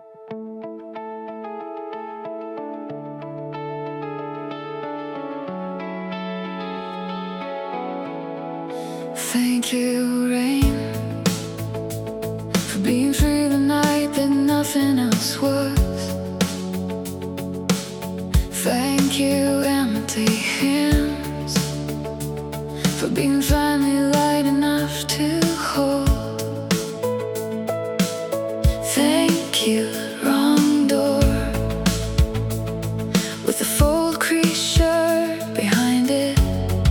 Thank you, rain, for being free the night that nothing else was. Thank you, empty hands, for being finally light enough to hold. Thank you, wrong door, with the fold crease shirt behind it.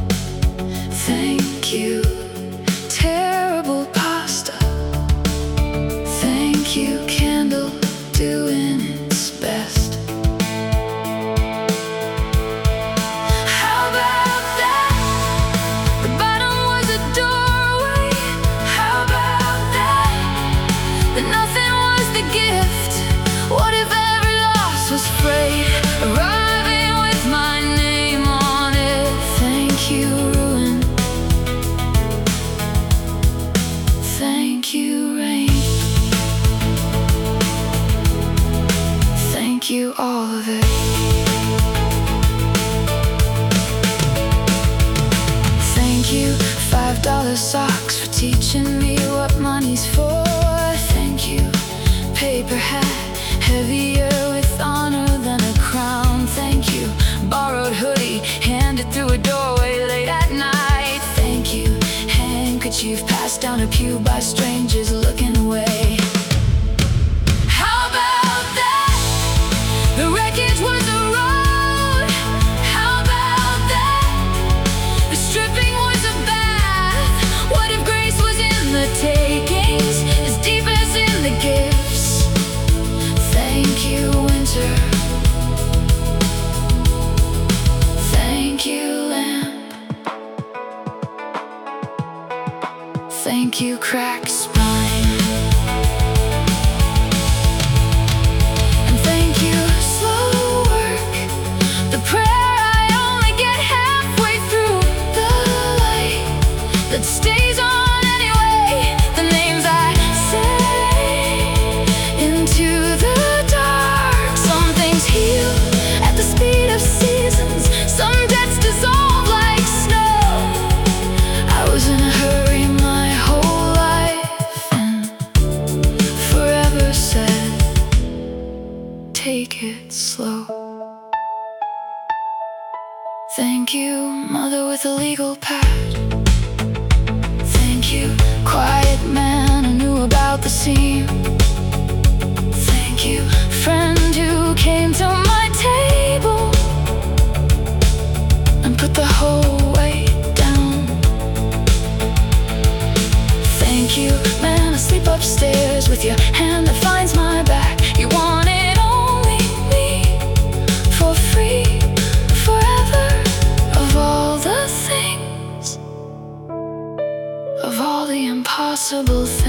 Thank you, terrible pasta. Thank you, candle doing its best. How about that? The bottom was a doorway. How about that? That nothing was the gift. What if every loss was freight arriving with my name on it? Thank you, ruin. Thank you, rain. Thank you, all of it. Thank you, $5 socks, for teaching me what money's for. Thank you, paper hat, heavier with honor than a crown. Thank you, borrowed hoodie, handed through a doorway late at night. Thank you, handkerchief passed down a pew by strangers looking away. How about that? The wreckage was a road. How about that? The stripping was a bath. What if grace was in the takings, as deep as in the gifts? Thank you, winter. Thank you, lamp. Thank you, cracked spine. And thank you, slow work, the prayer I only get halfway through, the light that stays on anyway, the names I say into the dark. Some things heal at the speed of seasons, some debts dissolve like snow. I was in a hurry my whole life, and forever said, take it slow. Thank you, mother with a legal pad. Thank you, quiet man who knew about the scene. Thank you, friend who came to my table and put the whole weight down. Thank you, man asleep upstairs with your hand that finds my back. You wanted only me for free, forever. Of all the things, of all the impossible things.